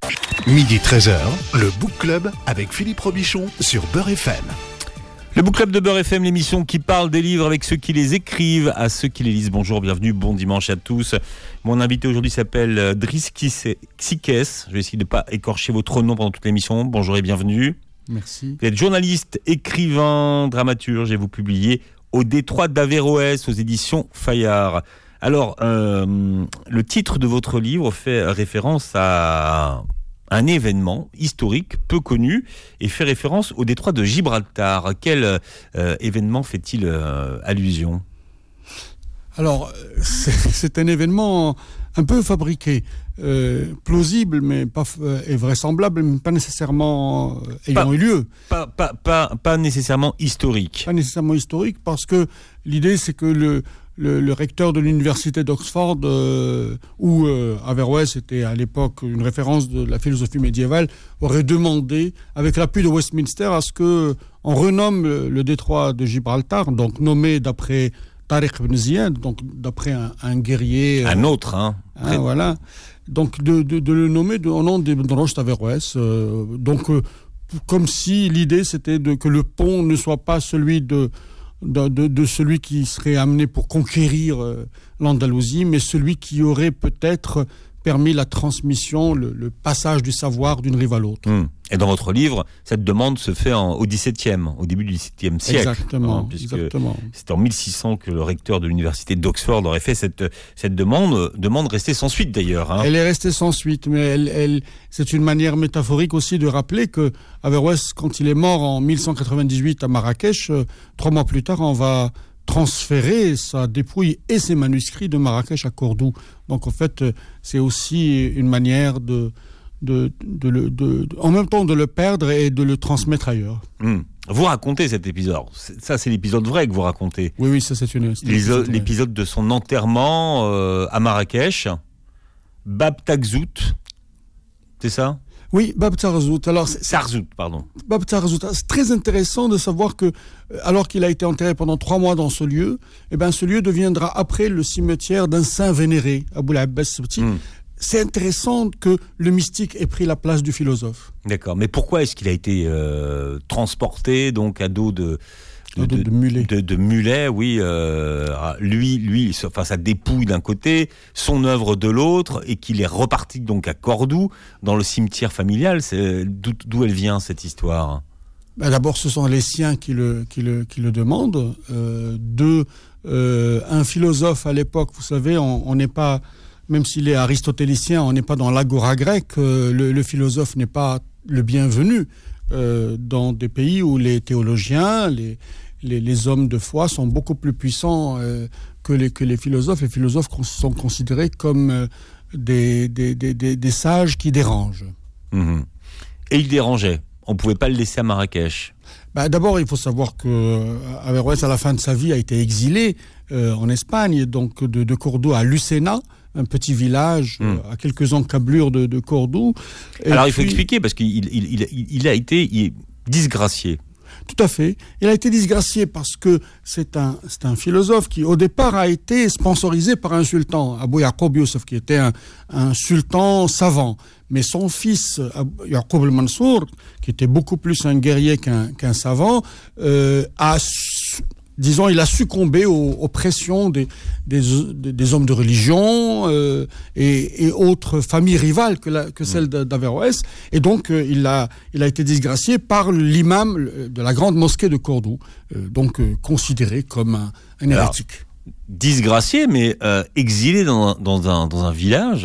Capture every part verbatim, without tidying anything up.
Midi treize heures, le Book Club avec Philippe Robichon sur Beurre F M. Le Book Club de Beurre F M, l'émission qui parle des livres avec ceux qui les écrivent, à ceux qui les lisent. Bonjour, bienvenue, bon dimanche à tous. Mon invité aujourd'hui s'appelle Driss Xiques. Je vais essayer de ne pas écorcher votre nom pendant toute l'émission. Bonjour et bienvenue. Merci. Vous êtes journaliste, écrivain, dramaturge et vous publiez Au détroit d'Averroès aux éditions Fayard. Alors, euh, le titre de votre livre fait référence à un événement historique peu connu et fait référence au détroit de Gibraltar. Quel euh, événement fait-il euh, allusion ? Alors, c'est, c'est un événement un peu fabriqué, euh, plausible mais pas euh, et vraisemblable, mais pas nécessairement euh, ayant pas, eu lieu. Pas, pas, pas, pas nécessairement historique. Pas nécessairement historique, parce que l'idée c'est que le Le, le recteur de l'université d'Oxford, euh, où euh, Averroès était à l'époque une référence de la philosophie médiévale, aurait demandé, avec l'appui de Westminster, à ce que on renomme le, le détroit de Gibraltar, donc nommé d'après Tariq ibn Ziyad, donc d'après un, un guerrier. Un euh, autre, hein. hein voilà. Donc de, de, de le nommer de, au nom de Roche d'Averroès. Euh, donc euh, comme si l'idée c'était de, que le pont ne soit pas celui de De, de, de celui qui serait amené pour conquérir euh, l'Andalousie, mais celui qui aurait peut-être permis la transmission, le, le passage du savoir d'une rive à l'autre. Mmh. Et dans votre livre, cette demande se fait en, au dix-septième, au début du dix-septième siècle. Exactement, hein, puisque exactement. C'est en mille six cents que le recteur de l'université d'Oxford aurait fait cette, cette demande, demande restée sans suite d'ailleurs. Hein. Elle est restée sans suite, mais elle, elle, c'est une manière métaphorique aussi de rappeler que Averroès, quand il est mort en mille cent quatre-vingt-dix-huit à Marrakech, euh, trois mois plus tard, on va transférer sa dépouille et ses manuscrits de Marrakech à Cordoue. Donc en fait, c'est aussi une manière de, de, de, le, de, de en même temps de le perdre et de le transmettre ailleurs. Mmh. Vous racontez cet épisode. Ça, c'est l'épisode vrai que vous racontez. Oui, oui, ça c'est une. C'est l'épisode, l'épisode de son enterrement euh, à Marrakech, Bab Tagzout, c'est ça ? Oui, Bab Tarzout. Alors, Tarzout, pardon. Bab Tarzout. C'est très intéressant de savoir que, alors qu'il a été enterré pendant trois mois dans ce lieu, eh ben, ce lieu deviendra après le cimetière d'un saint vénéré, Abou al-Abbas Sabti. Mm. C'est intéressant que le mystique ait pris la place du philosophe. D'accord. Mais pourquoi est-ce qu'il a été euh, transporté, donc, à dos de... De, de, de, mulet. de, de mulet, oui. Euh, lui, lui, enfin sa dépouille d'un côté, son œuvre de l'autre, et qu'il est reparti donc à Cordoue, dans le cimetière familial. C'est, d'où, d'où elle vient cette histoire ? Ben d'abord, ce sont les siens qui le, qui le, qui le demandent. Euh, deux, euh, un philosophe à l'époque, vous savez, on n'est pas, même s'il est aristotélicien, on n'est pas dans l'agora grecque. Euh, le, le philosophe n'est pas le bienvenu. Euh, dans des pays où les théologiens, les, les, les hommes de foi sont beaucoup plus puissants euh, que, les, que les philosophes. Les philosophes sont considérés comme euh, des, des, des, des, des sages qui dérangent. Mmh. Et il dérangeait. On ne pouvait pas le laisser à Marrakech. Bah, d'abord, il faut savoir qu'Averroès, à la fin de sa vie, a été exilé euh, en Espagne, donc de, de Cordoue à Lucena, un petit village mmh. euh, à quelques encablures de, de Cordoue. Et alors, puis, il faut expliquer, parce qu'il il, il, il, il a été il est disgracié. Tout à fait. Il a été disgracié parce que c'est un, c'est un philosophe qui, au départ, a été sponsorisé par un sultan, Abou Yaqub Youssef, qui était un, un sultan savant. Mais son fils, Yaqub al-Mansour, qui était beaucoup plus un guerrier qu'un, qu'un savant, euh, a... Disons, il a succombé aux, aux pressions des, des, des hommes de religion euh, et, et autres familles rivales que, la, que celle d'Averroès. Et donc, euh, il, a, il a été disgracié par l'imam de la grande mosquée de Cordoue, euh, donc euh, considéré comme un, un hérétique. Alors, disgracié, mais euh, exilé dans, dans, un, dans un village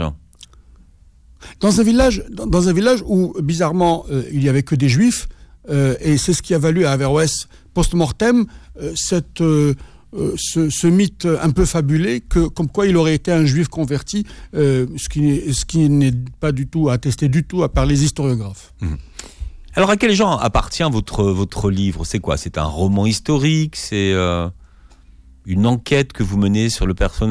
dans un village, dans, dans un village où, bizarrement, euh, il n'y avait que des juifs. Euh, et c'est ce qui a valu à Averroès post-mortem euh, cette, euh, euh, ce, ce mythe un peu fabulé que, comme quoi il aurait été un juif converti, euh, ce, qui n'est, ce qui n'est pas du tout attesté du tout à par les historiographes. Mmh. Alors à quel genre appartient votre, votre livre ? C'est quoi ? C'est un roman historique ? C'est euh, une enquête que vous menez sur le personnage ?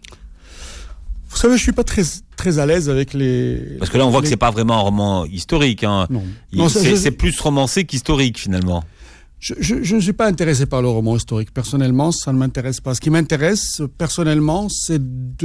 Vous savez, je suis pas très très à l'aise avec les. Parce que là, on voit les... que c'est pas vraiment un roman historique. Hein. Non. Il, non c'est, je... c'est plus romancé qu'historique finalement. Je, je, je ne suis pas intéressé par le roman historique. Personnellement, ça ne m'intéresse pas. Ce qui m'intéresse personnellement, c'est de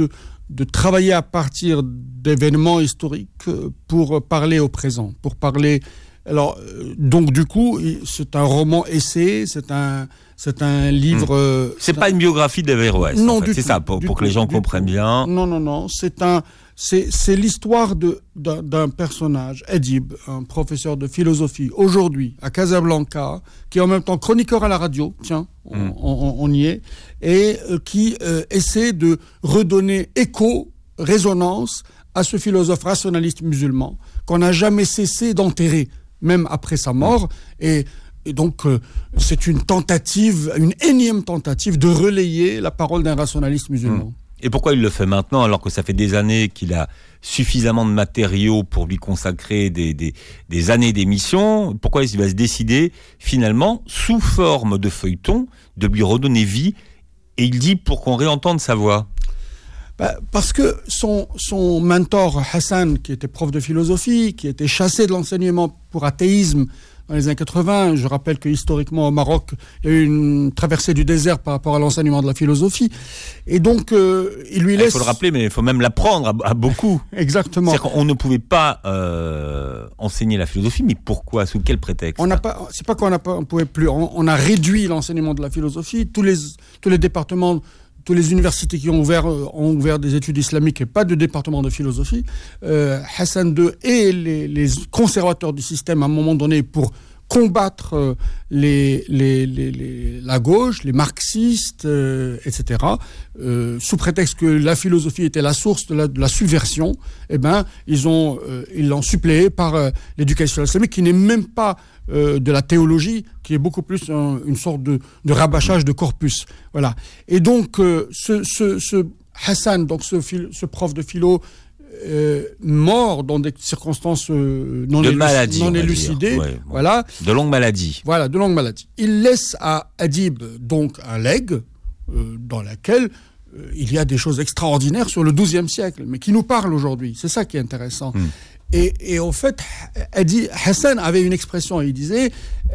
de travailler à partir d'événements historiques pour parler au présent, pour parler. Alors, donc du coup, c'est un roman-essai, c'est un, c'est un livre. Mmh. C'est, c'est pas un... une biographie d'Averroès. Non, en fait. du c'est tout, ça, pour, pour que les gens comprennent tout. bien. Non, non, non. C'est un, c'est, c'est l'histoire de d'un, d'un personnage, Adib, un professeur de philosophie aujourd'hui à Casablanca, qui est en même temps chroniqueur à la radio. Tiens, on, mmh. on, on y est, et euh, qui euh, essaie de redonner écho, résonance à ce philosophe rationaliste musulman qu'on n'a jamais cessé d'enterrer, même après sa mort. Et, et donc, euh, c'est une tentative, une énième tentative de relayer la parole d'un rationaliste musulman. Mmh. Et pourquoi il le fait maintenant, alors que ça fait des années qu'il a suffisamment de matériaux pour lui consacrer des, des, des années d'émissions? Pourquoi il va se décider, finalement, sous forme de feuilleton, de lui redonner vie? Et il dit pour qu'on réentende sa voix. Bah, parce que son, son mentor Hassan, qui était prof de philosophie, qui était chassé de l'enseignement pour athéisme dans les années quatre-vingts, je rappelle que historiquement au Maroc, il y a eu une traversée du désert par rapport à l'enseignement de la philosophie, et donc euh, il lui laisse... Il faut le rappeler, mais il faut même l'apprendre à, à beaucoup. Exactement. C'est-à-dire qu'on ne pouvait pas euh, enseigner la philosophie, mais pourquoi? Sous quel prétexte? On n'a pas, c'est pas qu'on n'a pas, on pouvait plus, on, on a réduit l'enseignement de la philosophie, tous les, tous les départements... Toutes les universités qui ont ouvert, ont ouvert des études islamiques et pas de département de philosophie. Euh, Hassan deux et les, les conservateurs du système, à un moment donné, pour combattre les, les, les, les, la gauche, les marxistes, euh, et cetera, euh, sous prétexte que la philosophie était la source de la, de la subversion, eh ben, ils ont, euh, ils l'ont suppléé par euh, l'éducation islamique, qui n'est même pas euh, de la théologie, qui est beaucoup plus un, une sorte de, de rabâchage de corpus. Voilà. Et donc, euh, ce, ce, ce Hassan, donc ce, philo, ce prof de philo, Euh, mort dans des circonstances euh, non, de éluc- maladie, non élucidées, ouais, bon. voilà. De longue maladie. Voilà, de longue maladie. Il laisse à Adib donc un legs euh, dans lequel euh, il y a des choses extraordinaires sur le douzième siècle, mais qui nous parlent aujourd'hui. C'est ça qui est intéressant. Mm. Et, et au fait, Adi, Hassan avait une expression, il disait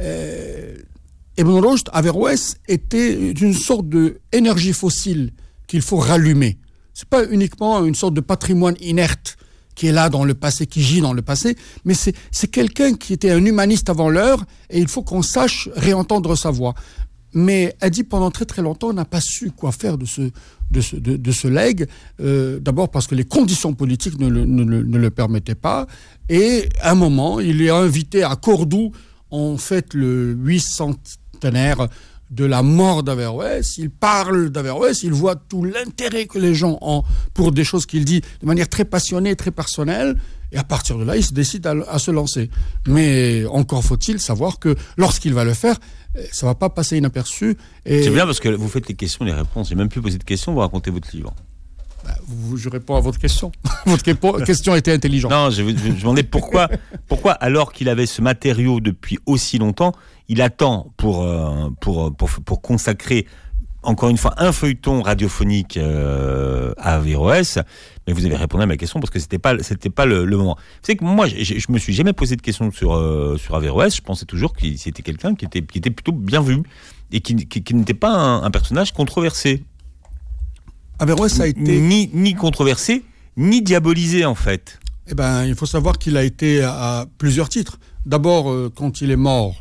euh, Ibn Rushd, Averroès, était une sorte d'énergie fossile qu'il faut rallumer. C'est pas uniquement une sorte de patrimoine inerte qui est là dans le passé, qui gît dans le passé, mais c'est, c'est quelqu'un qui était un humaniste avant l'heure, et il faut qu'on sache réentendre sa voix. Mais Adi, pendant très très longtemps, n'a pas su quoi faire de ce, de ce, de, de ce legs, euh, d'abord parce que les conditions politiques ne le, ne, ne le permettaient pas, et à un moment, il est invité à Cordoue, en fait le huitcentenaire de la mort d'Averroès, il parle d'Averroès, il voit tout l'intérêt que les gens ont pour des choses qu'il dit de manière très passionnée, très personnelle, et à partir de là, il se décide à, à se lancer. Mais encore faut-il savoir que lorsqu'il va le faire, ça ne va pas passer inaperçu. Et... C'est bien parce que vous faites les questions et les réponses. J'ai même plus posé de questions, vous racontez votre livre. Bah, vous, je réponds à votre question. Votre question était intelligente. Non, je, je, je me demandais pourquoi, pourquoi, alors qu'il avait ce matériau depuis aussi longtemps, il attend pour, euh, pour, pour, pour consacrer, encore une fois, un feuilleton radiophonique euh, à Averroès. Mais vous avez répondu à ma question parce que c'était pas, c'était pas le, le moment. Vous savez que moi, je, je me suis jamais posé de questions sur, euh, sur Averroès. Je pensais toujours qu'il c'était quelqu'un qui était, qui était plutôt bien vu et qui, qui, qui n'était pas un, un personnage controversé. Averroès a été... Ni, ni controversé, ni diabolisé, en fait. Eh ben, il faut savoir qu'il a été à plusieurs titres. D'abord, euh, quand il est mort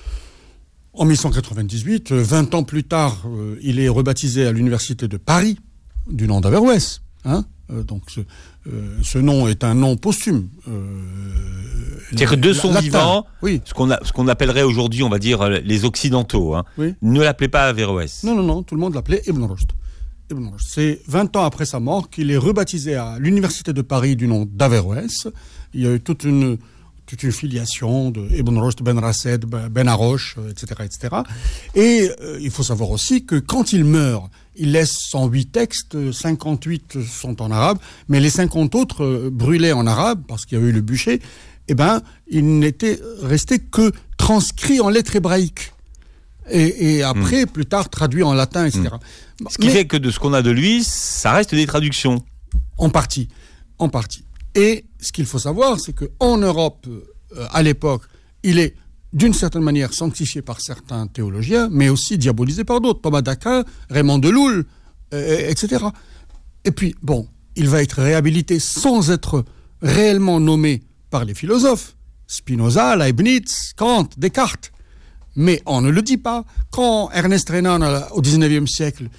en mille cent quatre-vingt-dix-huit, euh, vingt ans plus tard, euh, il est rebaptisé à l'université de Paris du nom d'Averroès. Hein euh, donc, ce, euh, ce nom est un nom posthume. Euh, C'est-à-dire que de son latin, vivant, oui. ce, qu'on a, ce qu'on appellerait aujourd'hui, on va dire, les Occidentaux, hein, oui. ne l'appelaient pas Averroès. Non, non, non, tout le monde l'appelait Ibn Rushd. C'est vingt ans après sa mort qu'il est rebaptisé à l'université de Paris du nom d'Averroès. Il y a eu toute une, toute une filiation de Ibn Rushd, Ben Rased, Ben Arosh, et cetera, et cetera. Et euh, il faut savoir aussi que quand il meurt, il laisse cent huit textes, cinquante-huit sont en arabe, mais les cinquante autres euh, brûlés en arabe, parce qu'il y a eu le bûcher, eh ben, il n'était resté que transcrit en lettres hébraïques. Et, et après, mmh. plus tard, traduit en latin, et cetera. Mmh. Ce qui Mais, fait que de ce qu'on a de lui, ça reste des traductions. En partie, en partie. Et ce qu'il faut savoir, c'est qu'en Europe, euh, à l'époque, il est d'une certaine manière sanctifié par certains théologiens, mais aussi diabolisé par d'autres. Thomas d'Aquin, Raymond Deloul, euh, et cetera. Et puis, bon, il va être réhabilité sans être réellement nommé par les philosophes. Spinoza, Leibniz, Kant, Descartes. Mais on ne le dit pas. Quand Ernest Renan, au dix-neuvième siècle,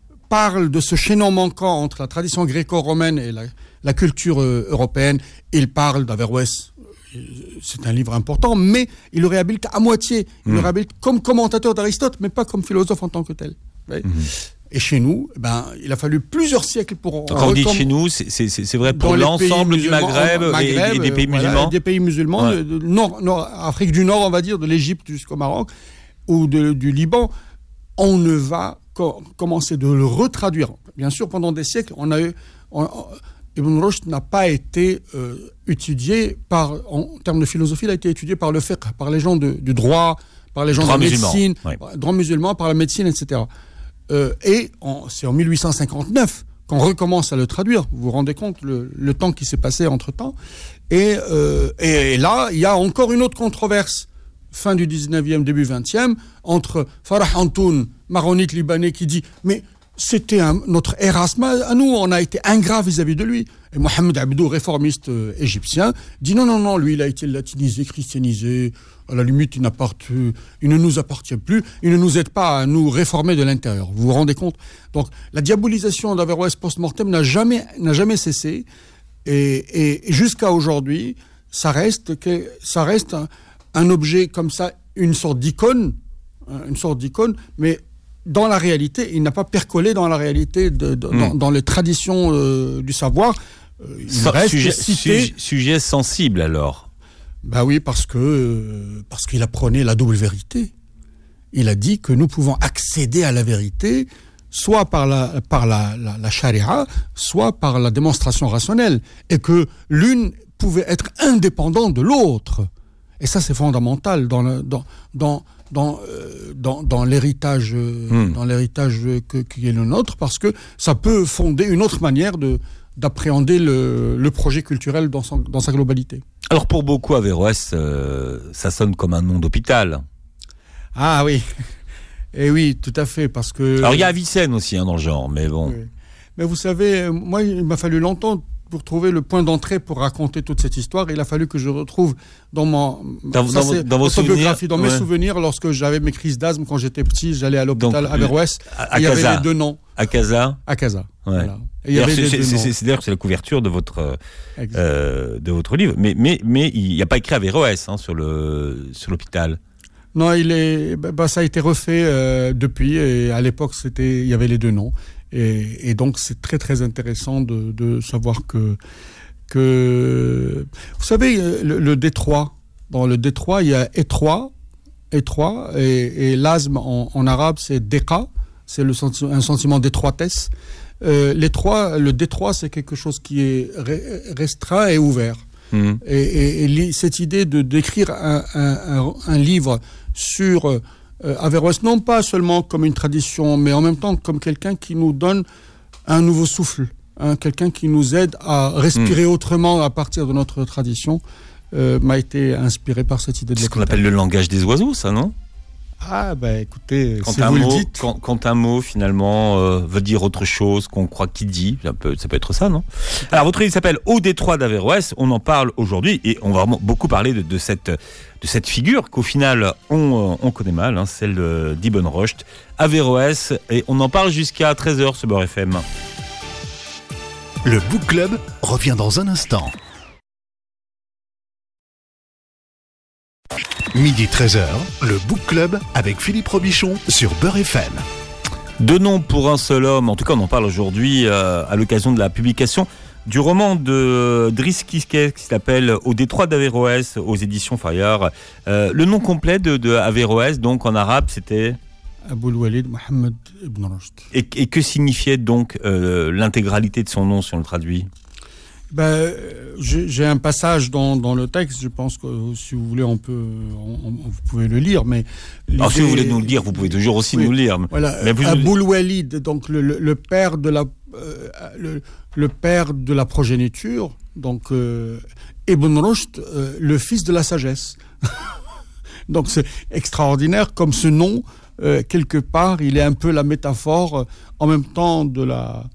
parle de ce chaînon manquant entre la tradition gréco-romaine et la, la culture euh, européenne, il parle d'Averroès. C'est un livre important, mais il le réhabilite à moitié. Il mmh. le réhabilite comme commentateur d'Aristote, mais pas comme philosophe en tant que tel. Mmh. Et chez nous, ben, il a fallu plusieurs siècles pour... Quand on dit chez nous, c'est, c'est, c'est vrai pour l'ensemble du Maghreb, Maghreb et, et des pays musulmans. Voilà, des pays musulmans, ouais. de, de nord, nord, Afrique du Nord, on va dire, de l'Égypte jusqu'au Maroc, ou de, du Liban. On ne va co- commencer de le retraduire. Bien sûr, pendant des siècles, on a eu... On, Ibn Rushd n'a pas été euh, étudié par, en termes de philosophie, il a été étudié par le fiqh, par les gens de, du droit, par les gens droit de la musulman. médecine, ouais. droit musulman, par la médecine, et cetera. Euh, et en, c'est en mille huit cent cinquante-neuf qu'on recommence à le traduire. Vous vous rendez compte le, le temps qui s'est passé entre-temps. Et, euh, et, et là, il y a encore une autre controverse, fin du dix-neuvième, début vingtième, entre Farah Antoun, maronite libanais, qui dit « Mais c'était un, notre Erasme à nous, on a été ingrat vis-à-vis de lui. » Et Mohamed Abdou, réformiste euh, égyptien, dit « Non, non, non, lui, il a été latinisé, christianisé. À la limite, il, il ne nous appartient plus. Il ne nous aide pas à nous réformer de l'intérieur. » Vous vous rendez compte ? Donc, la diabolisation d'Averroès post-mortem n'a jamais, n'a jamais cessé. Et, et, et jusqu'à aujourd'hui, ça reste, que, ça reste un, un objet comme ça, une sorte d'icône, une sorte d'icône, mais dans la réalité, il n'a pas percolé dans la réalité, de, de, mmh. dans, dans les traditions euh, du savoir. Euh, il so, reste sujet, cité... sujet, sujet sensible alors. Ben oui, parce que euh, parce qu'il apprenait la double vérité. Il a dit que nous pouvons accéder à la vérité soit par la par la, la, la charia, soit par la démonstration rationnelle, et que l'une pouvait être indépendante de l'autre. Et ça, c'est fondamental dans le, dans dans dans euh, dans, dans l'héritage euh, mmh. dans l'héritage que, qui est le nôtre, parce que ça peut fonder une autre manière de d'appréhender le, le projet culturel dans, son, dans sa globalité. Alors pour beaucoup, Averroès, euh, ça sonne comme un nom d'hôpital. Ah oui, et oui, tout à fait, parce que... Alors il y a Avicenne aussi hein, dans le genre, mais bon... Oui. Mais vous savez, moi, il m'a fallu longtemps pour trouver le point d'entrée pour raconter toute cette histoire. Il a fallu que je retrouve dans mon dans, ça, dans, dans vos souvenirs, dans mes ouais. souvenirs, lorsque j'avais mes crises d'asthme quand j'étais petit, j'allais à l'hôpital Donc, Averroès. À, à il y Casa. avait les deux noms. À Casa. À Casa. Ouais. Voilà. Et il y avait c'est, les c'est, deux c'est, noms. c'est, c'est d'ailleurs c'est la couverture de votre euh, de votre livre. Mais mais mais il n'y a pas écrit Averroès hein, sur le sur l'hôpital. Non, il est. Bah, ça a été refait euh, depuis. Et à l'époque, c'était il y avait les deux noms. Et, et donc c'est très très intéressant de, de savoir que que vous savez le, le détroit dans le détroit il y a étroit étroit et, et l'asthme en, en arabe c'est déqa, c'est le senti- un sentiment d'étroitesse. Euh, l'étroit le détroit c'est quelque chose qui est re- restreint et ouvert. Mmh. Et, et, et li- cette idée de d'écrire un, un, un, un livre sur euh, Averroès, non pas seulement comme une tradition, mais en même temps comme quelqu'un qui nous donne un nouveau souffle, hein, quelqu'un qui nous aide à respirer mmh. autrement à partir de notre tradition, euh, m'a été inspiré par cette idée de C'est ce qu'on appelle le langage des oiseaux, ça, non ? Ah, ben bah, écoutez, quand si un vous mot, le dites... Quand, quand un mot, finalement, euh, veut dire autre chose qu'on croit qu'il dit, ça peut, ça peut être ça, non ? Alors, votre livre s'appelle « Au détroit d'Averroès », on en parle aujourd'hui, et on va beaucoup parler de, de, cette, de cette figure qu'au final, on, on connaît mal, hein, celle d'Ibn Rushd, Averroès, et on en parle jusqu'à treize heures sur Beurre F M. Le Book Club revient dans un instant. Midi treize heures, le Book Club avec Philippe Robichon sur Beurre F M. Deux noms pour un seul homme, en tout cas on en parle aujourd'hui euh, à l'occasion de la publication du roman de Driss Kiskès qui s'appelle « Au détroit d'Averroès » aux éditions Fayard. Euh, le nom complet de, de Averroès, donc en arabe, c'était Aboul Walid Mohammed Ibn Rushd. Et, et que signifiait donc euh, l'intégralité de son nom si on le traduit ? Ben, j'ai, j'ai un passage dans, dans le texte, je pense que si vous voulez, on peut, on, on, vous pouvez le lire, mais... Alors si vous voulez nous le dire, vous pouvez toujours aussi oui, nous le lire. Voilà, mais vous... Aboul Walid, donc le, le, le père de la, euh, le, le père de la progéniture, donc euh, Ibn Rushd, euh, le fils de la sagesse. Donc c'est extraordinaire, comme ce nom, euh, quelque part, il est un peu la métaphore, euh, en même temps de la...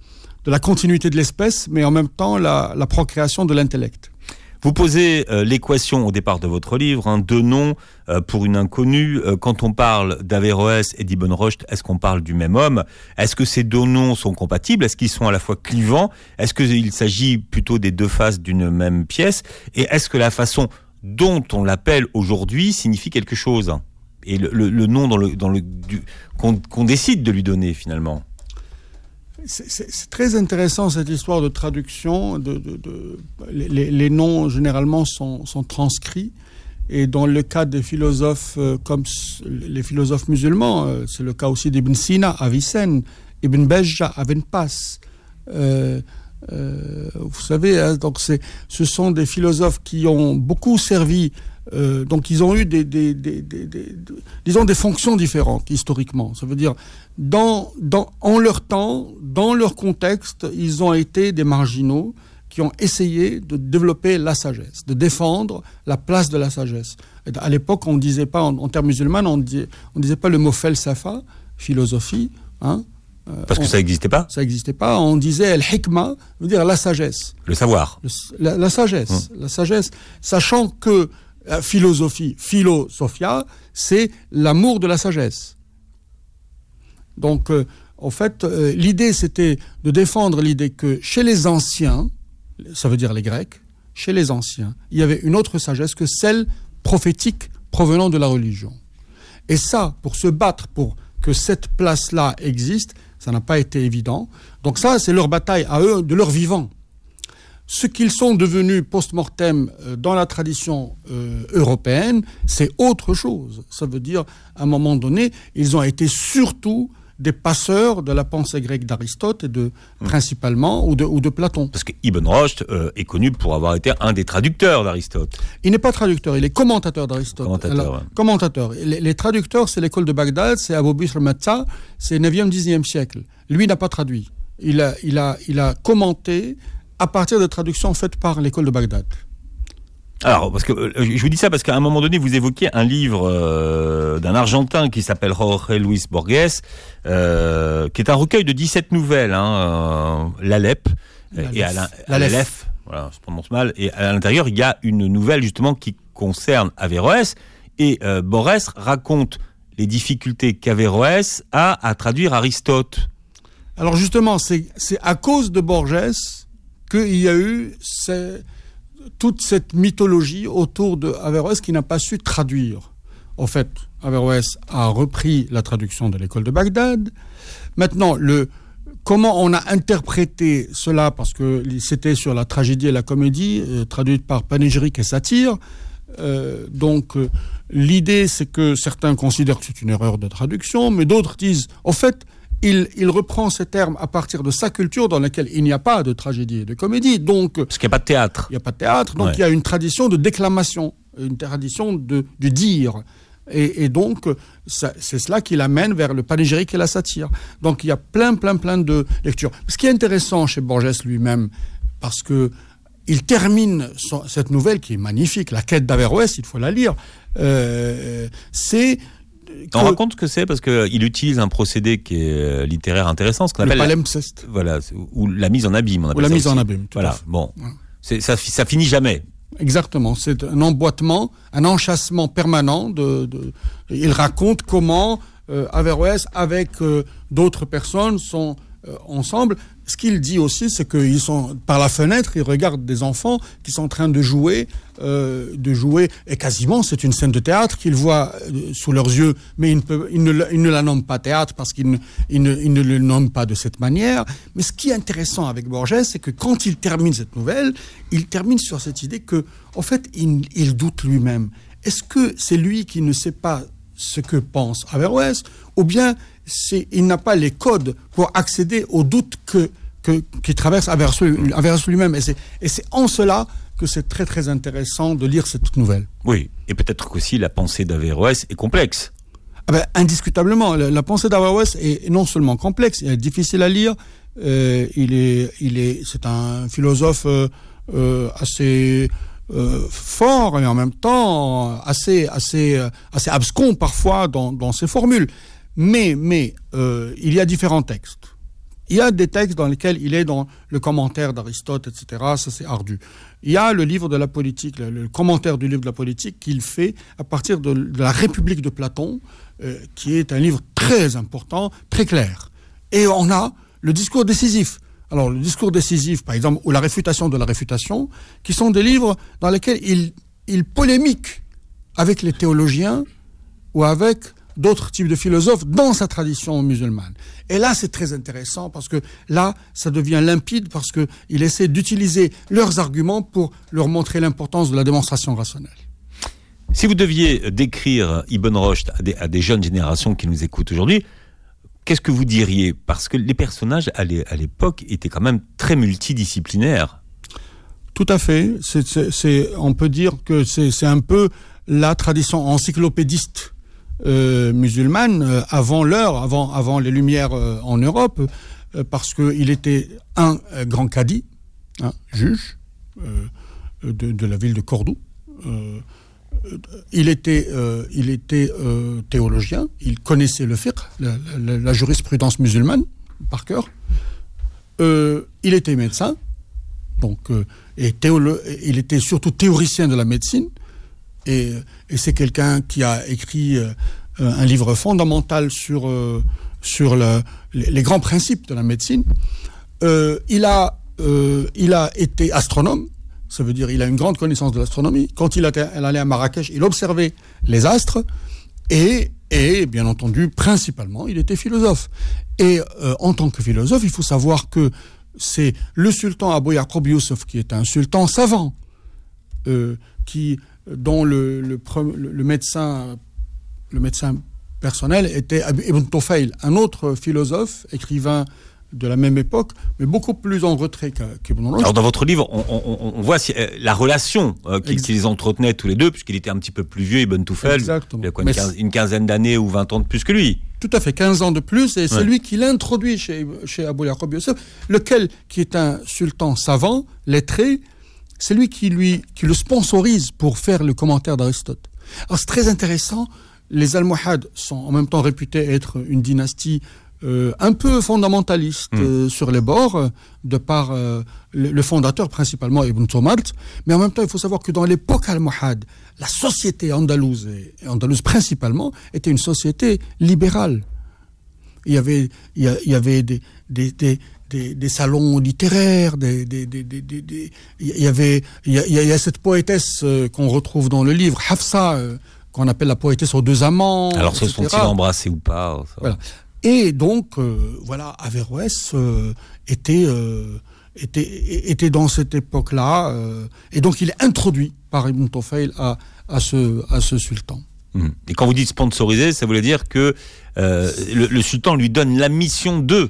de la continuité de l'espèce, mais en même temps la, la procréation de l'intellect. Vous posez euh, l'équation au départ de votre livre, hein, deux noms euh, pour une inconnue. Euh, quand on parle d'Averroès et d'Ibn Rushd, est-ce qu'on parle du même homme? Est-ce que ces deux noms sont compatibles? Est-ce qu'ils sont à la fois clivants? Est-ce qu'il s'agit plutôt des deux faces d'une même pièce? Et est-ce que la façon dont on l'appelle aujourd'hui signifie quelque chose? Et le, le, le nom dans le, dans le, du, qu'on, qu'on décide de lui donner finalement. C'est, c'est, c'est très intéressant cette histoire de traduction. De, de, de, les, les noms généralement sont, sont transcrits. Et dans le cas des philosophes euh, comme les philosophes musulmans, euh, c'est le cas aussi d'Ibn Sina, Avicenne, Ibn Bejja, Avenpas. Euh, euh, vous savez, hein, donc c'est, ce sont des philosophes qui ont beaucoup servi. Euh, donc ils ont eu des, des, des, des, des, des, disons des fonctions différentes historiquement. Ça veut dire dans, dans, en leur temps, dans leur contexte, ils ont été des marginaux qui ont essayé de développer la sagesse, de défendre la place de la sagesse. Et à l'époque, on disait pas en, en termes musulmans, on disait, on disait pas le mot felsafa, philosophie, hein. Euh, Parce que on, ça n'existait pas. Ça n'existait pas. On disait el-hikma, veut dire la sagesse. Le savoir. Le, la, la sagesse, hum. la sagesse, sachant que la philosophie, philosophia, c'est l'amour de la sagesse. Donc, euh, en fait, euh, l'idée, c'était de défendre l'idée que chez les anciens, ça veut dire les Grecs, chez les anciens, il y avait une autre sagesse que celle prophétique provenant de la religion. Et ça, pour se battre pour que cette place-là existe, ça n'a pas été évident. Donc ça, c'est leur bataille à eux, de leur vivant. Ce qu'ils sont devenus post-mortem euh, dans la tradition euh, européenne, c'est autre chose. Ça veut dire, à un moment donné, ils ont été surtout des passeurs de la pensée grecque d'Aristote et de mmh. principalement ou de, ou de Platon. Parce que Ibn Rushd euh, est connu pour avoir été un des traducteurs d'Aristote. Il n'est pas traducteur, il est commentateur d'Aristote. Commentateur. Alors, ouais. commentateur. Les, les traducteurs, c'est l'école de Bagdad, c'est Abu Bishr Matta, c'est neuvième, dixième siècle. Lui n'a pas traduit. Il a, il a, il a commenté à partir de traductions faites par l'école de Bagdad. Alors, parce que euh, je vous dis ça parce qu'à un moment donné, vous évoquiez un livre euh, d'un Argentin qui s'appelle Jorge Luis Borges, euh, qui est un recueil de dix-sept nouvelles, hein, euh, l'Alep, et à l'Aleph, voilà, je prononce mal, et à l'intérieur, il y a une nouvelle justement qui concerne Averroès, et euh, Borges raconte les difficultés qu'Averroès a à traduire Aristote. Alors justement, c'est, c'est à cause de Borges qu'il y a eu ces, toute cette mythologie autour de Averroès qui n'a pas su traduire. En fait, Averroès a repris la traduction de l'école de Bagdad. Maintenant, le, comment on a interprété cela, parce que c'était sur la tragédie et la comédie, euh, traduite par panégyrique et satire. Euh, donc, euh, l'idée, c'est que certains considèrent que c'est une erreur de traduction, mais d'autres disent, en fait, Il, il reprend ces termes à partir de sa culture dans laquelle il n'y a pas de tragédie et de comédie. Donc, parce qu'il n'y a pas de théâtre. Il n'y a pas de théâtre, donc ouais. Il y a une tradition de déclamation, une tradition de, de dire. Et, et donc, ça, c'est cela qui l'amène vers le panégyrique et la satire. Donc, il y a plein, plein, plein de lectures. Ce qui est intéressant chez Borges lui-même, parce que il termine son, cette nouvelle qui est magnifique, La quête d'Averroès, il faut la lire, euh, c'est... On que... raconte ce que c'est parce qu'il utilise un procédé qui est littéraire intéressant, ce qu'on appelle le palimpseste. La... Voilà, ou la mise en abîme. On appelle ou la ça mise aussi. en abîme. Tout voilà, bon, ouais. c'est, ça, ça finit jamais. Exactement, c'est un emboîtement, un enchâssement permanent. De, de... Il raconte comment euh, Averroès, avec euh, d'autres personnes, sont euh, ensemble. Ce qu'il dit aussi, c'est qu'ils sont par la fenêtre, ils regardent des enfants qui sont en train de jouer, euh, de jouer, et quasiment c'est une scène de théâtre qu'ils voient euh, sous leurs yeux, mais ils ne, peuvent, ils, ne, ils ne la nomment pas théâtre parce qu'ils ne, ils ne, ils ne le nomment pas de cette manière. Mais ce qui est intéressant avec Borges, c'est que quand il termine cette nouvelle, il termine sur cette idée que, en fait, il, il doute lui-même. Est-ce que c'est lui qui ne sait pas ce que pense Averroès, ou bien c'est, il n'a pas les codes pour accéder aux doutes que, que, qui traversent Averroès lui-même. Et c'est, et c'est en cela que c'est très très intéressant de lire cette nouvelle. Oui, et peut-être qu'aussi la pensée d'Averroès est complexe. Ah ben, indiscutablement, la, la pensée d'Averroès est non seulement complexe, elle est difficile à lire, euh, il est, il est, c'est un philosophe euh, euh, assez... Euh, fort et en même temps assez assez assez abscon parfois dans dans ses formules, mais mais euh, il y a différents textes il y a des textes dans lesquels il est dans le commentaire d'Aristote, et cetera. Ça, c'est ardu. Il y a le livre de la politique, le, le commentaire du livre de la politique qu'il fait à partir de, de la République de Platon, euh, qui est un livre très important, très clair. Et on a le discours décisif. Alors, le discours décisif, par exemple, ou la réfutation de la réfutation, qui sont des livres dans lesquels il, il polémique avec les théologiens ou avec d'autres types de philosophes dans sa tradition musulmane. Et là, c'est très intéressant parce que là, ça devient limpide parce qu'il essaie d'utiliser leurs arguments pour leur montrer l'importance de la démonstration rationnelle. Si vous deviez décrire Ibn Rushd à des, à des jeunes générations qui nous écoutent aujourd'hui, qu'est-ce que vous diriez? Parce que les personnages à l'époque étaient quand même très multidisciplinaires. Tout à fait. C'est, c'est, c'est, on peut dire que c'est, c'est un peu la tradition encyclopédiste Euh, musulmane euh, avant l'heure, avant, avant les Lumières euh, en Europe, euh, parce qu'il était un euh, grand cadi, hein, juge euh, de, de la ville de Cordoue. Euh, il était, euh, il était euh, théologien, il connaissait le fiqh, la, la, la jurisprudence musulmane, par cœur. Euh, il était médecin, donc, euh, et théolo- il était surtout théoricien de la médecine. Et, et c'est quelqu'un qui a écrit euh, un livre fondamental sur, euh, sur le, les, les grands principes de la médecine. Euh, il, a, euh, il a été astronome, ça veut dire il a une grande connaissance de l'astronomie. Quand il, a, il allait à Marrakech, il observait les astres et, et bien entendu, principalement, il était philosophe. Et euh, en tant que philosophe, il faut savoir que c'est le sultan Abou Yaqub Youssef qui est un sultan savant, euh, qui... dont le, le, le, médecin, le médecin personnel était Ibn Tufayl, un autre philosophe, écrivain de la même époque, mais beaucoup plus en retrait qu'Ibn Rushd. Alors dans votre livre, on, on, on voit la relation euh, qu'ils, qu'ils entretenaient tous les deux, puisqu'il était un petit peu plus vieux, Ibn Tufayl. Exactement. Il a quoi, une, quinzaine, une quinzaine d'années ou vingt ans de plus que lui. Tout à fait, quinze ans de plus, et c'est ouais. lui qui l'introduit chez, chez Abou Yaqub Youssef, lequel, qui est un sultan savant, lettré, c'est lui qui, lui, qui le sponsorise pour faire le commentaire d'Aristote. Alors c'est très intéressant, les Almohades sont en même temps réputés être une dynastie euh, un peu fondamentaliste mmh. euh, sur les bords, euh, de par euh, le, le fondateur principalement Ibn Tomart, mais en même temps il faut savoir que dans l'époque almohade, la société andalouse, et andalouse principalement, était une société libérale. Il y avait, il y, a, il y avait des... des, des Des, des salons littéraires, des, des, des, des, des, des, il y avait, il y a, il y a cette poétesse euh, qu'on retrouve dans le livre, Hafsa, euh, qu'on appelle la poétesse aux deux amants. Alors se sont-ils embrassés ou pas? Ça. Voilà. Et donc, euh, voilà, Averroès euh, était, euh, était, était dans cette époque-là, euh, et donc il est introduit par Ibn Tufayl à, à, ce, à ce sultan. Et quand vous dites sponsorisé, ça voulait dire que euh, le, le sultan lui donne la mission de...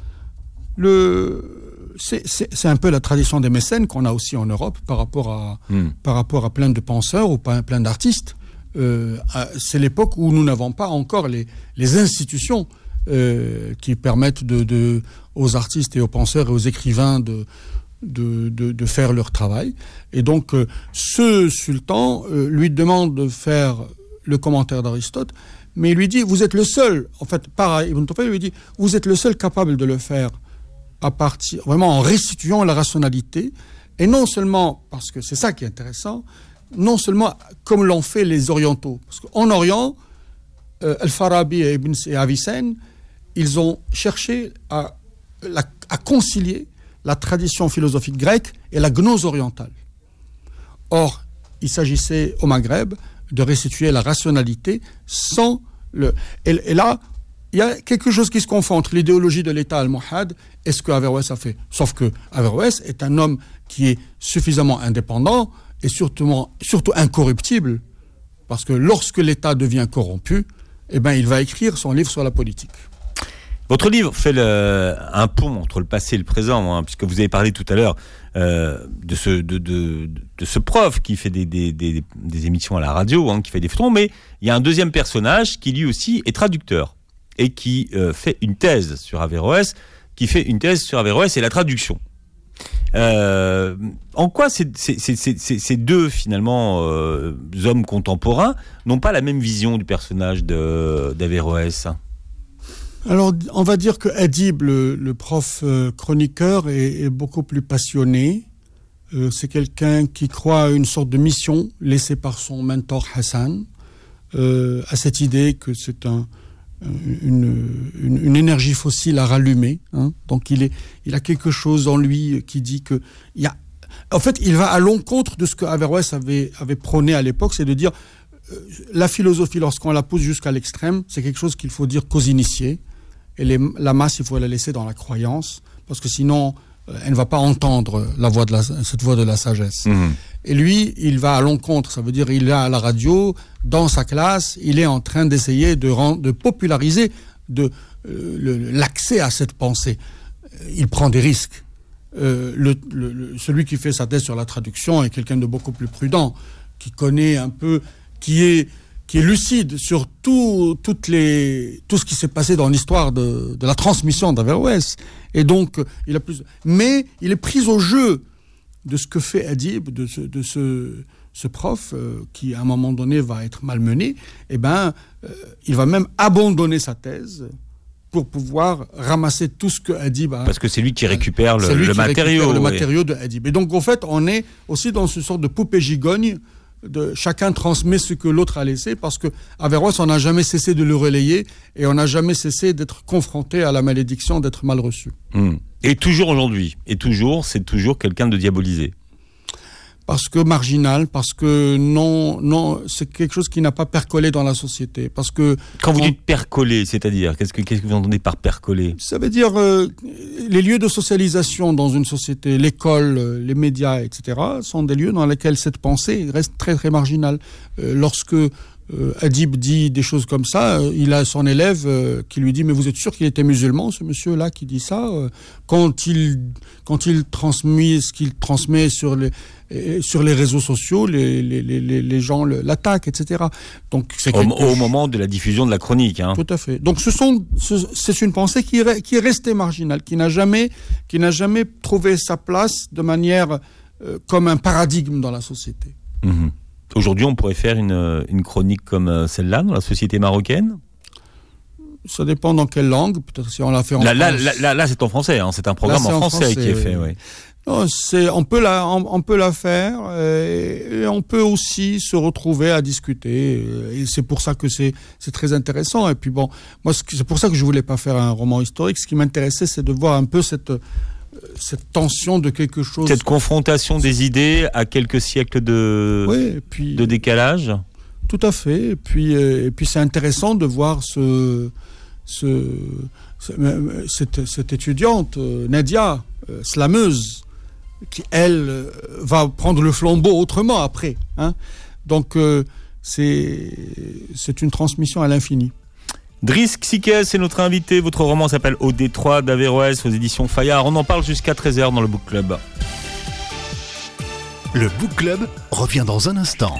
Le, c'est, c'est, c'est un peu la tradition des mécènes qu'on a aussi en Europe par rapport à, mm. par rapport à plein de penseurs ou plein d'artistes. Euh, c'est l'époque où nous n'avons pas encore les, les institutions euh, qui permettent de, de, aux artistes et aux penseurs et aux écrivains de, de, de, de faire leur travail. Et donc, euh, ce sultan euh, lui demande de faire le commentaire d'Aristote, mais il lui dit, vous êtes le seul, en fait, par Ibn Tufayl lui dit, vous êtes le seul capable de le faire à partir, vraiment en restituant la rationalité, et non seulement, parce que c'est ça qui est intéressant, non seulement comme l'ont fait les orientaux, parce qu'en Orient, euh, Al-Farabi et Ibn et Avicenne, ils ont cherché à, la, à concilier la tradition philosophique grecque et la gnose orientale. Or, il s'agissait au Maghreb de restituer la rationalité sans le... Et, et là, il y a quelque chose qui se confond entre l'idéologie de l'État almohade et ce que Averroès a fait. Sauf que Averroès est un homme qui est suffisamment indépendant et surtout, surtout incorruptible, parce que lorsque l'État devient corrompu, eh ben, il va écrire son livre sur la politique. Votre livre fait le, un pont entre le passé et le présent, hein, puisque vous avez parlé tout à l'heure euh, de, ce, de, de, de ce prof qui fait des, des, des, des émissions à la radio, hein, qui fait des feuilletons, mais il y a un deuxième personnage qui lui aussi est traducteur et qui euh, fait une thèse sur Averroès, qui fait une thèse sur Averroès et la traduction. Euh, en quoi ces, ces, ces, ces, ces deux, finalement, euh, hommes contemporains n'ont pas la même vision du personnage de, d'Averroès ? Alors, on va dire que Adib, le, le prof euh, chroniqueur, est, est beaucoup plus passionné. Euh, c'est quelqu'un qui croit à une sorte de mission laissée par son mentor Hassan, euh, à cette idée que c'est un, une, une, une énergie fossile à rallumer. Hein. Donc, il, est, il a quelque chose en lui qui dit que... Il y a, en fait, il va à l'encontre de ce que Averroès avait, avait prôné à l'époque, c'est de dire euh, la philosophie, lorsqu'on la pousse jusqu'à l'extrême, c'est quelque chose qu'il faut dire qu'aux initiés. Et les, la masse, il faut la laisser dans la croyance, parce que sinon, euh, elle ne va pas entendre la voix de la, cette voix de la sagesse. Mmh. Et lui, il va à l'encontre, ça veut dire il est à la radio, dans sa classe, il est en train d'essayer de, rend, de populariser de, euh, le, l'accès à cette pensée. Il prend des risques. Euh, le, le, celui qui fait sa thèse sur la traduction est quelqu'un de beaucoup plus prudent, qui connaît un peu, qui est, qui est lucide sur tout, toutes les, tout ce qui s'est passé dans l'histoire de, de la transmission d'Averroès. Et donc, il a plus, mais il est pris au jeu de ce que fait Adib, de ce, de ce, ce prof euh, qui, à un moment donné, va être malmené. Eh ben, euh, il va même abandonner sa thèse pour pouvoir ramasser tout ce que Adib a... Parce que c'est lui qui récupère le, lui le qui matériau. Récupère le oui. matériau de Adib. Et donc, en fait, on est aussi dans ce sorte de poupée gigogne, de chacun transmet ce que l'autre a laissé, parce que Averroès, on n'a jamais cessé de le relayer, et on n'a jamais cessé d'être confronté à la malédiction d'être mal reçu. Mmh. Et toujours aujourd'hui. Et toujours, c'est toujours quelqu'un de diabolisé. Parce que marginal, parce que non, non, c'est quelque chose qui n'a pas percolé dans la société. Parce que quand vous on... dites percolé, c'est-à-dire qu'est-ce que qu'est-ce que vous entendez par percolé? Ça veut dire euh, les lieux de socialisation dans une société, l'école, les médias, et cetera, sont des lieux dans lesquels cette pensée reste très très marginale. Euh, lorsque Euh, Adib dit des choses comme ça, euh, il a son élève euh, qui lui dit mais vous êtes sûr qu'il était musulman, ce monsieur-là qui dit ça, euh, quand il quand il transmet ce qu'il transmet sur les euh, sur les réseaux sociaux, les les les les gens le, l'attaquent, et cetera. Donc c'est au, au moment de la diffusion de la chronique, hein. Tout à fait. Donc ce sont ce, c'est une pensée qui est qui est restée marginale, qui n'a jamais qui n'a jamais trouvé sa place de manière euh, comme un paradigme dans la société. Mmh. Aujourd'hui, on pourrait faire une, une chronique comme celle-là dans la société marocaine? Ça dépend dans quelle langue. Peut-être si on la fait en là, France. Là, là, là, là, c'est en français. Hein. C'est un programme là, c'est en, français en français qui est fait. Oui. Non, c'est, on peut la, on, on peut la faire et, et on peut aussi se retrouver à discuter. Et c'est pour ça que c'est, c'est très intéressant. Et puis bon, moi, c'est pour ça que je voulais pas faire un roman historique. Ce qui m'intéressait, c'est de voir un peu cette cette tension de quelque chose. Cette confrontation des idées à quelques siècles de, oui, et puis, de décalage. Tout à fait. Et puis, et puis c'est intéressant de voir ce, ce, cette, cette étudiante, Nadia, slameuse, qui, elle, va prendre le flambeau autrement après. Hein. Donc, c'est, c'est une transmission à l'infini. Driss Xiques est notre invité. Votre roman s'appelle Au détroit d'Averroès aux éditions Fayard. On en parle jusqu'à treize heures dans le Book Club. Le Book Club revient dans un instant.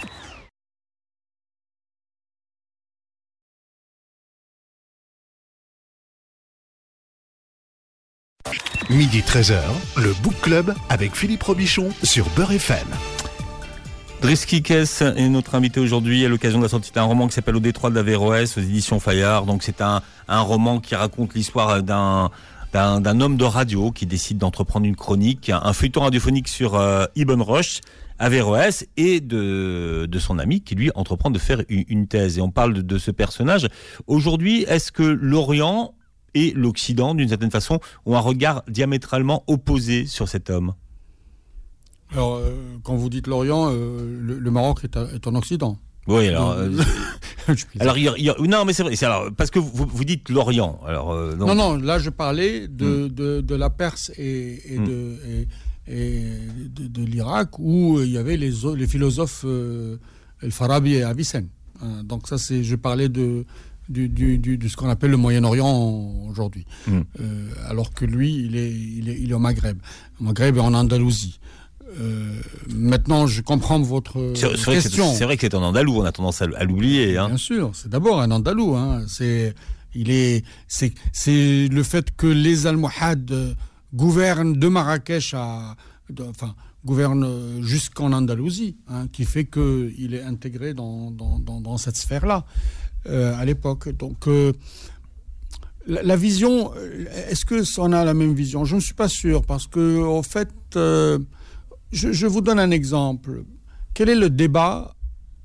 Midi treize heures, le Book Club avec Philippe Robichon sur Beurre F M. Driss Xiques est notre invité aujourd'hui à l'occasion de la sortie d'un roman qui s'appelle Au détroit d'Averroès aux éditions Fayard. Donc c'est un, un roman qui raconte l'histoire d'un, d'un, d'un homme de radio qui décide d'entreprendre une chronique, un feuilleton radiophonique sur euh, Ibn Rushd, Averroès, et de, de son ami qui lui entreprend de faire une, une thèse. Et on parle de, de ce personnage. Aujourd'hui, est-ce que l'Orient et l'Occident, d'une certaine façon, ont un regard diamétralement opposé sur cet homme? Alors, euh, quand vous dites l'Orient, euh, le, le Maroc est, à, est en Occident. Oui, alors... Euh, alors, il y a, il y a, non, mais c'est vrai, c'est alors, parce que vous, vous dites l'Orient. Alors, euh, non, non, là, je parlais de, mm. de, de la Perse et, et, mm. de, et, et de, de l'Irak, où il y avait les, les philosophes euh, El-Farabi et Avicenne. Hein, donc ça, c'est, je parlais de... Du, du, du, de ce qu'on appelle le Moyen-Orient aujourd'hui. Mm. Euh, alors que lui, il est, il est, il est au Maghreb. Au Maghreb et en Andalousie. Euh, maintenant, je comprends votre c'est, c'est question. Vrai c'est, c'est vrai que c'est un Andalou, on a tendance à, à l'oublier. Hein. Bien sûr, c'est d'abord un Andalou. Hein. C'est, il est, c'est, c'est le fait que les Almohades gouvernent de Marrakech à... De, enfin, gouvernent jusqu'en Andalousie, hein, qui fait qu'il est intégré dans, dans, dans, dans cette sphère-là. Euh, à l'époque. Donc, euh, la, la vision, est-ce que on a la même vision? Je ne suis pas sûr, parce que, en fait, euh, je, je vous donne un exemple. Quel est le débat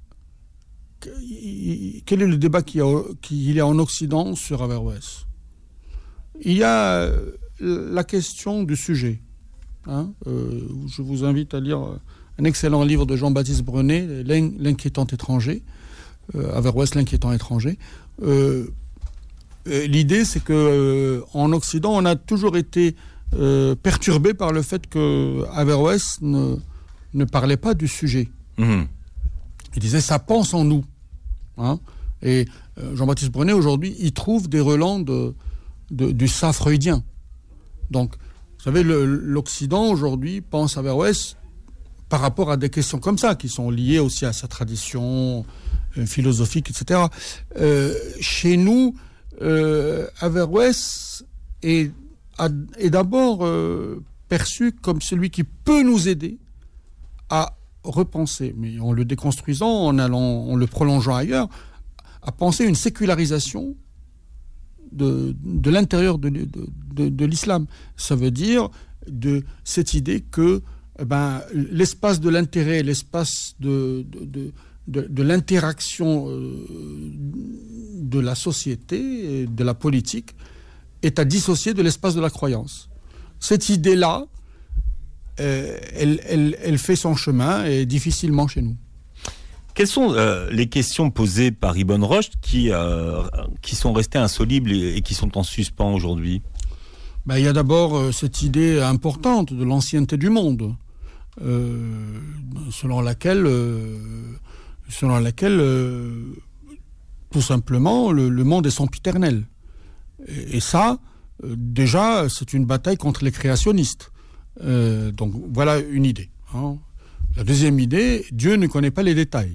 Quel est le débat qu'il y a, qu'il y a en Occident sur Averroès? Il y a la question du sujet. Hein, euh, je vous invite à lire un excellent livre de Jean-Baptiste Brenet, L'inquiétant étranger, euh, Averroès, l'inquiétant étranger. Euh, l'idée, c'est que euh, en Occident, on a toujours été euh, perturbé par le fait que Averroès ne, ne parlait pas du sujet. Mmh. Il disait, ça pense en nous. Hein, et euh, Jean-Baptiste Brenet, aujourd'hui, il trouve des relents de, de, du ça freudien. Donc, vous savez, le, l'Occident, aujourd'hui, pense à Averroès par rapport à des questions comme ça, qui sont liées aussi à sa tradition euh, philosophique, et cetera. Euh, chez nous, euh, Averroès est, est d'abord euh, perçu comme celui qui peut nous aider à repenser, mais en le déconstruisant, en, allant, en le prolongeant ailleurs, à penser une sécularisation de, de l'intérieur de, de, de, de l'islam. Ça veut dire de cette idée que eh ben, l'espace de l'intérêt, l'espace de, de, de, de, de l'interaction euh, de la société, de la politique, est à dissocier de l'espace de la croyance. Cette idée-là, euh, elle, elle, elle fait son chemin et difficilement chez nous. Quelles sont euh, les questions posées par Ibn Rushd qui, euh, qui sont restées insolubles et, et qui sont en suspens aujourd'hui? Ben, il y a d'abord euh, cette idée importante de l'ancienneté du monde, euh, selon laquelle, euh, selon laquelle euh, tout simplement, le, le monde est sempiternel. Et, et ça, euh, déjà, c'est une bataille contre les créationnistes. Euh, donc voilà une idée. Hein. La deuxième idée, Dieu ne connaît pas les détails.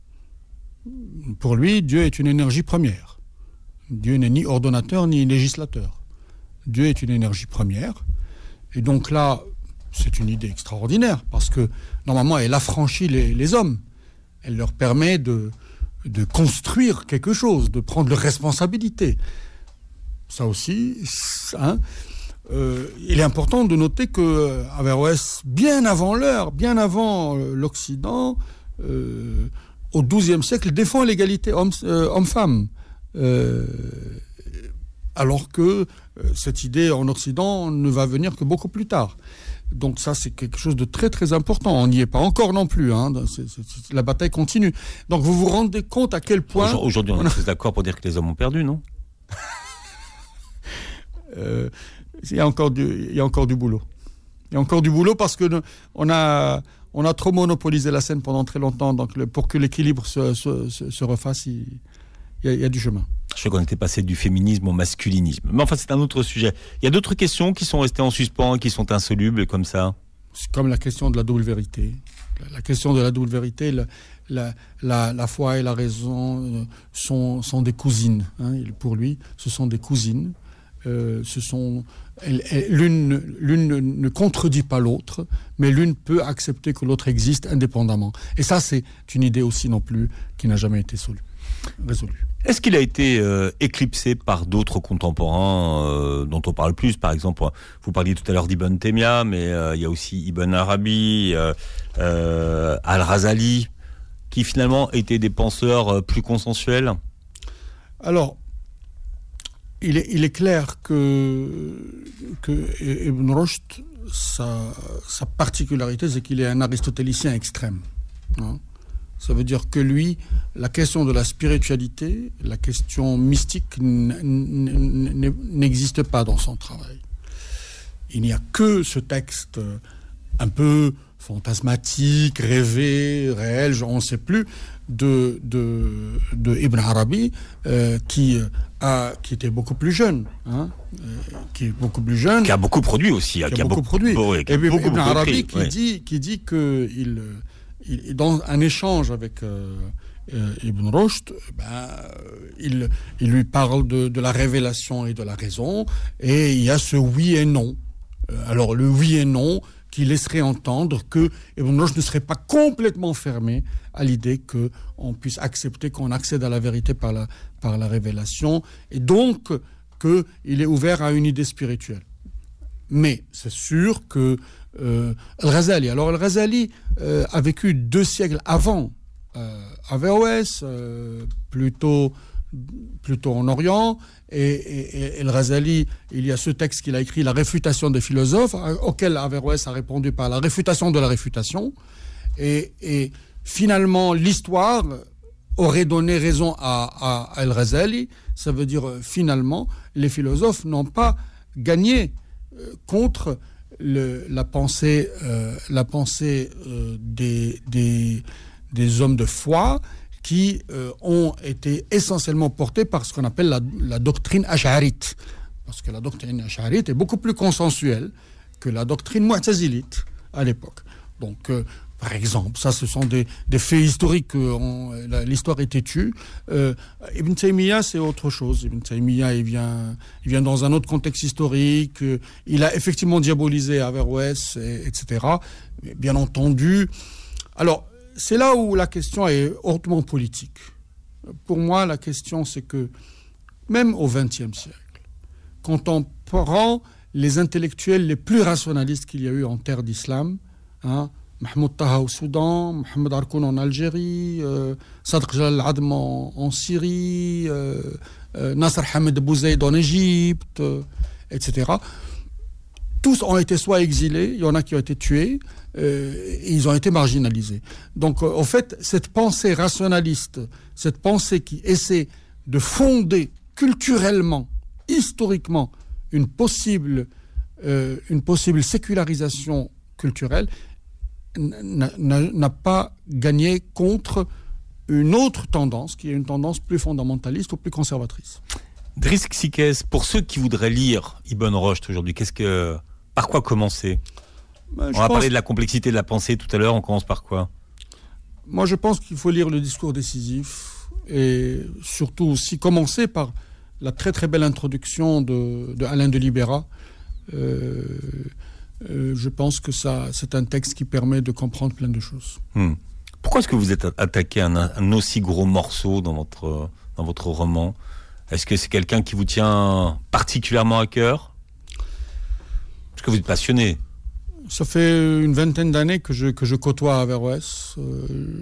Pour lui, Dieu est une énergie première. Dieu n'est ni ordonnateur ni législateur. Dieu est une énergie première. Et donc là, c'est une idée extraordinaire, parce que normalement, elle affranchit les, les hommes. Elle leur permet de, de construire quelque chose, de prendre leurs responsabilités. Ça aussi, hein, euh, il est important de noter que Averroès, bien avant l'heure, bien avant euh, l'Occident, euh, au douzième siècle, défend l'égalité homme, euh, homme-femme. Euh, alors que euh, cette idée en Occident ne va venir que beaucoup plus tard. Donc ça, c'est quelque chose de très très important. On n'y est pas encore non plus. Hein. C'est, c'est, c'est, la bataille continue. Donc vous vous rendez compte à quel point... Aujourd'hui, on est tous d'accord pour dire que les hommes ont perdu, non? euh, il y a encore du, il y a encore du boulot. Il y a encore du boulot parce que on a, on a trop monopolisé la scène pendant très longtemps. Donc le, pour que l'équilibre se, se, se, se refasse, il, il, y a, il y a du chemin. Je sais qu'on était passé du féminisme au masculinisme. Mais enfin, c'est un autre sujet. Il y a d'autres questions qui sont restées en suspens et qui sont insolubles comme ça. C'est comme la question de la double vérité. La, la question de la double vérité, la, la, la, la foi et la raison sont, sont des cousines. Hein. Pour lui, ce sont des cousines. Euh, ce sont, elle, elle, l'une, l'une ne contredit pas l'autre, mais l'une peut accepter que l'autre existe indépendamment. Et ça, c'est une idée aussi non plus qui n'a jamais été solue, résolue. Est-ce qu'il a été euh, éclipsé par d'autres contemporains euh, dont on parle plus? Par exemple, vous parliez tout à l'heure d'Ibn Taymiyyah, mais euh, il y a aussi Ibn Arabi, euh, euh, Al-Razali, qui finalement étaient des penseurs euh, plus consensuels. Alors, il est, il est clair que, que Ibn Rushd, sa, sa particularité, c'est qu'il est un aristotélicien extrême. Hein. Ça veut dire que lui, la question de la spiritualité, la question mystique n'existe pas dans son travail. Il n'y a que ce texte un peu fantasmatique, rêvé, réel, on ne sait plus, de, de, de Ibn Arabi, euh, qui, a, qui était beaucoup plus jeune. Hein, euh, qui est beaucoup plus jeune. Qui a beaucoup produit aussi. Qui a, qui a beaucoup, beaucoup produit. Beau, et puis beaucoup, Ibn beaucoup Arabi écrit, qui, ouais. dit, qui dit que il, il, dans un échange avec euh, euh, Ibn Rushd, ben, il, il lui parle de, de la révélation et de la raison, et il y a ce oui et non. Euh, alors le oui et non qui laisserait entendre que Ibn Rushd ne serait pas complètement fermé à l'idée qu'on puisse accepter qu'on accède à la vérité par la, par la révélation, et donc qu'il est ouvert à une idée spirituelle. Mais c'est sûr que euh, Al-Ghazali, alors Al-Ghazali euh, a vécu deux siècles avant euh, Averroès, euh, plutôt, plutôt en Orient, et, et, et Al-Ghazali, il y a ce texte qu'il a écrit, La réfutation des philosophes, auquel Averroès a répondu par la réfutation de la réfutation, et, et finalement l'histoire aurait donné raison à, à Al-Ghazali. Ça veut dire euh, finalement les philosophes n'ont pas gagné euh, contre le, la pensée, euh, la pensée euh, des, des, des hommes de foi qui euh, ont été essentiellement portés par ce qu'on appelle la, la doctrine ash'arite. Parce que la doctrine ash'arite est beaucoup plus consensuelle que la doctrine mu'tazilite à l'époque. Donc, euh, par exemple, ça, ce sont des, des faits historiques. On, la, l'histoire est têtue. Euh, Ibn Taymiyyah, c'est autre chose. Ibn Taymiyyah, il vient, il vient dans un autre contexte historique. Euh, il a effectivement diabolisé Averroès, et, etc. Mais bien entendu. Alors, c'est là où la question est hautement politique. Pour moi, la question, c'est que même au vingtième siècle, quand on prend les intellectuels les plus rationalistes qu'il y a eu en terre d'islam, hein, Mahmoud Taha au Soudan, Mohamed Harkoun en Algérie, euh, Sadr Jalal Adm en, en Syrie, euh, euh, Nasser Hamed Bouzaïd en Égypte, euh, et cetera. Tous ont été soit exilés, il y en a qui ont été tués, euh, et ils ont été marginalisés. Donc, euh, en fait, cette pensée rationaliste, cette pensée qui essaie de fonder culturellement, historiquement, une possible, euh, une possible sécularisation culturelle, N'a, n'a pas gagné contre une autre tendance, qui est une tendance plus fondamentaliste ou plus conservatrice. Driss Xiquez, pour ceux qui voudraient lire Ibn Rushd aujourd'hui, qu'est-ce que, par quoi commencer? ben, On a parlé de la complexité de la pensée tout à l'heure, on commence par quoi? Moi, je pense qu'il faut lire le discours décisif et surtout aussi commencer par la très très belle introduction de, de Alain de Libera. Euh, Euh, je pense que ça, c'est un texte qui permet de comprendre plein de choses. Hmm. Pourquoi est-ce que vous êtes attaqué à un, un aussi gros morceau dans votre, dans votre roman? Est-ce que c'est quelqu'un qui vous tient particulièrement à cœur? Parce que vous êtes passionné. Ça fait une vingtaine d'années que je, que je côtoie Averroès. Euh,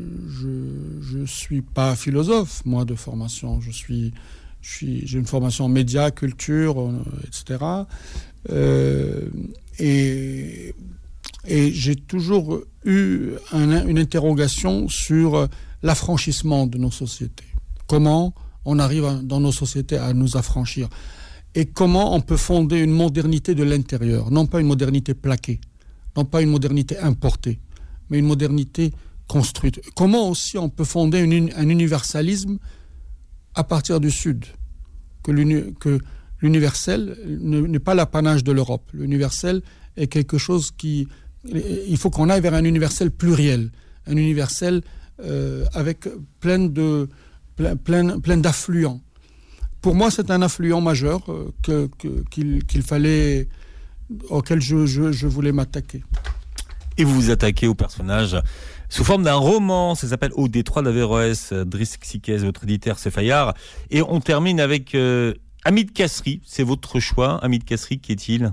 je ne suis pas philosophe, moi, de formation. Je suis, je suis, j'ai une formation en médias, culture, euh, et cetera. Euh, Et, et j'ai toujours eu un, une interrogation sur l'affranchissement de nos sociétés. Comment on arrive dans nos sociétés à nous affranchir? Et comment on peut fonder une modernité de l'intérieur? Non pas une modernité plaquée, non pas une modernité importée, mais une modernité construite. Comment aussi on peut fonder une, un universalisme à partir du Sud? Que l'uni, que L'universel n'est pas l'apanage de l'Europe. L'universel est quelque chose qui... Il faut qu'on aille vers un universel pluriel, un universel euh, avec plein, de, plein, plein, plein d'affluents. Pour moi, c'est un affluent majeur euh, que, que, qu'il, qu'il fallait, auquel je, je, je voulais m'attaquer. Et vous vous attaquez au personnage sous forme d'un roman, ça s'appelle Au détroit d'Averroès, Driss Xiquez, votre éditeur c'est Fayard. Et on termine avec... Euh, Hamid Kasri, c'est votre choix. Hamid Kasri, qui est-il?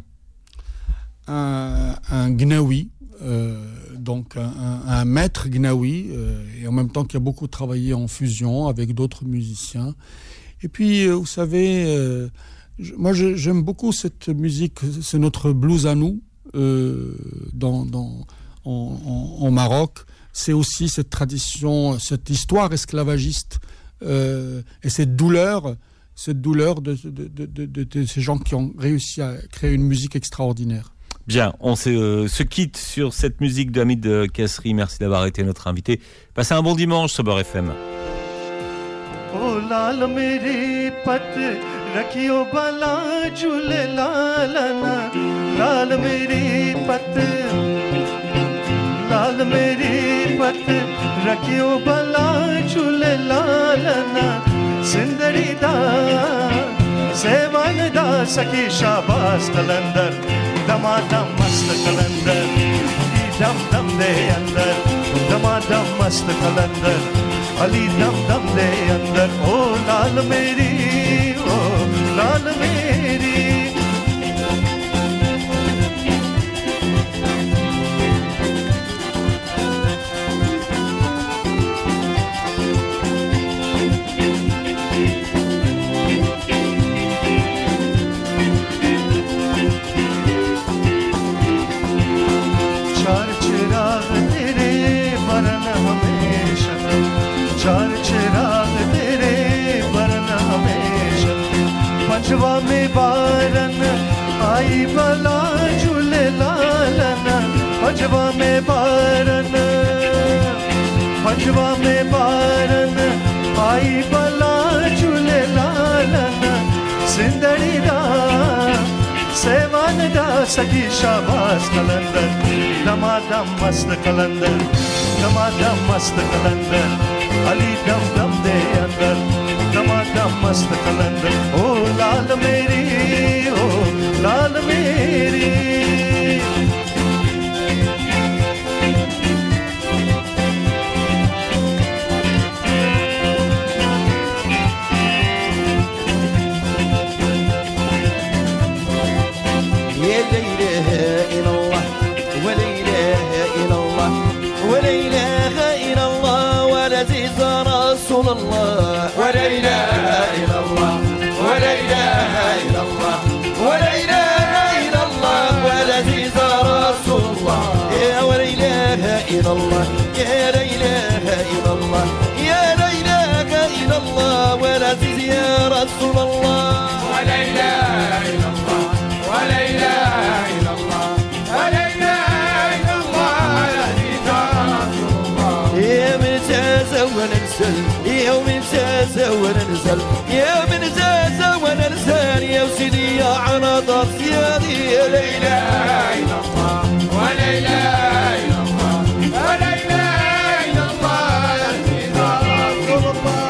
Un, un gnawi, euh, donc un, un, un maître gnawi, euh, et en même temps qui a beaucoup travaillé en fusion avec d'autres musiciens. Et puis, euh, vous savez, euh, je, moi je, j'aime beaucoup cette musique, c'est notre blues à nous, euh, dans, dans, en, en, en Maroc. C'est aussi cette tradition, cette histoire esclavagiste euh, et cette douleur cette douleur de, de, de, de, de ces gens qui ont réussi à créer une musique extraordinaire. Bien, on se, euh, se quitte sur cette musique de Hamid Kasri. Merci d'avoir été notre invité. Passez un bon dimanche sur Beurre F M. Oh lal meri pat rakhiyo bala jule lalana lal meri pat lal meri pat rakhiyo bala jule lalana Sindari da, sevan da, saki shabas kalandar, damadam mast kalandar, dam dam de andar, damadam mast kalandar, ali dam dam de andar, oh lal meri, oh lal meri. बारन आई बला झूले लालन पंजवा में बारन पंजवा में बारन आई बला झूले लालन सिंदड़ी दा सेवान दा सखी शाबाश कलंदर दमादम मस्त कलंदर दमादम मस्त कलंदर अली दम दम दे अंदर दमादम मस्त कलंदर ओ लाल मेरी ओ लाल मेरी رسول الله ولا إله إلا الله ولا إله إلا الله ولا إله إلا الله ولا عزيز رسول الله يا ولا إله إلا الله يا لا إله إلا الله يا لا إله إلا الله ولا عزيز يا رسول الله ولا إله إلا الله ولا إله إلا الله ولا إله إلا الله ولا عزيز رسول الله يا من جاز وننسل يا من جاز وننزل يا من جاز وننزل يا سيدي يا عرض سيادي يا لا إله إلا الله ولا إله إلا الله ولا إله إلا الله يا سيدي رسول الله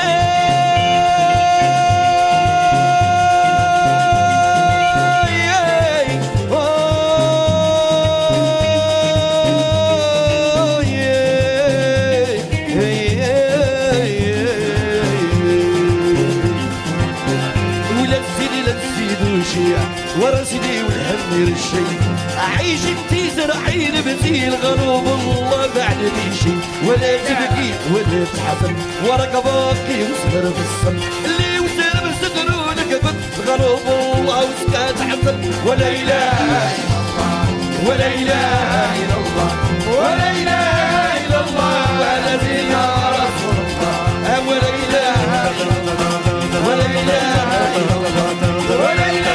ورسلي والهم يرشي عيش انتي زرعين بزي الغروب الله بعد لي شي ولا تبكي ولا تحزن ورقبك يصغر في السم اللي وزر بسدرونك قد غروب الله وسكات حزن ولا اله الا الله ولا اله الا الله ولا اله الا الله ولا يا رسول الله ولا اله الا الله ولا اله الا الله ولا اله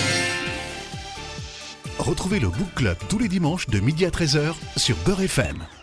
Retrouvez le Book Club tous les dimanches de midi à treize heures sur Beurre F M.